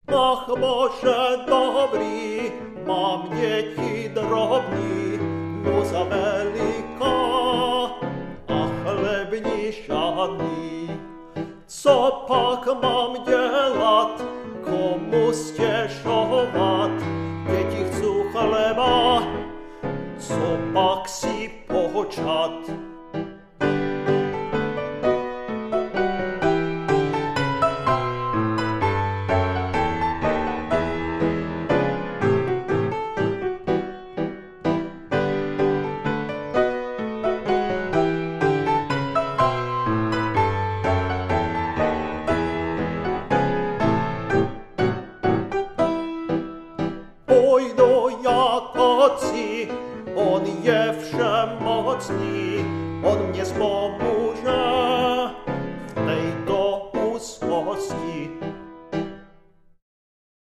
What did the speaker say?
Ach, Bože dobrý, mám deti drobní, núza veľká a chleb nižadný. Co pak mám dělat, komu stěžovat? Děti chcú chleba, co pak si počat?